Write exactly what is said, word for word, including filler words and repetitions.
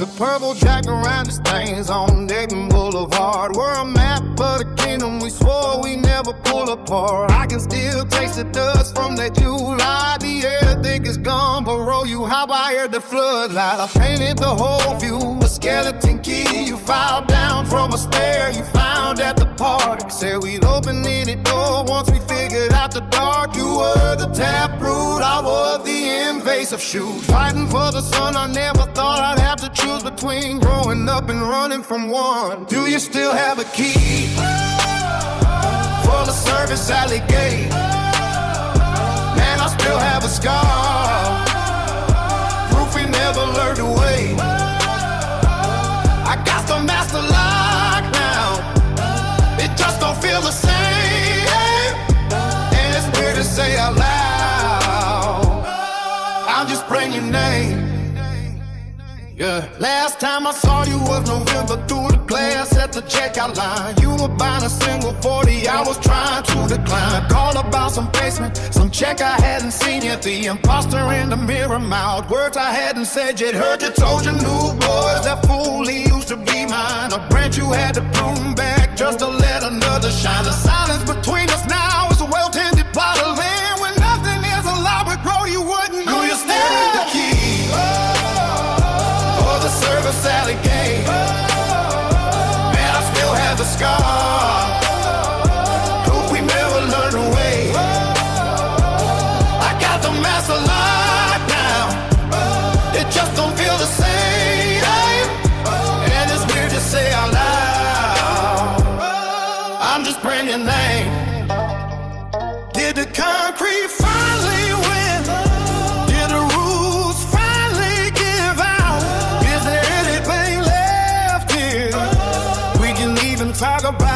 purple jack around the stains on Dayton Boulevard. We're a map of the kingdom, we swore we never pull apart. I can still taste the dust from that July. The air think it's gone, but roll you hop, I heard the floodlight. I painted the whole view, a skeleton key you filed down from a stair you found at the park. Said we'd open any door once we figured out the dark. You were the taproot, I was the invasive shoot. Fighting for the sun, I never thought I'd have to choose between growing up and running from one. Do you still have a key for the service alley gate? Man, I still have a scar, proof we never learned to wait. I got the master lock now, it just don't feel the same. And it's weird to say out loud, I'm just praying your name. Yeah. Last time I saw you was November through the glass at the checkout line. You were buying a single forty, I was trying to decline. Called about some basement, some check I hadn't seen yet. The imposter in the mirror mouth words I hadn't said yet. Heard you told your new boys that fool he used to be mine. A branch you had to prune back just to let another shine. The silence between us now is a well-tended plot of land. When nothing is allowed but grow, you wouldn't know you still need the key. Service alley gate. Man, I still have the scar, proof we never learned to wait. I got the master lock now, it just don't feel the same. And it's weird to say out loud, I'm just praying your name. Did the concrete finally win? Did the rules finally give out? Talk about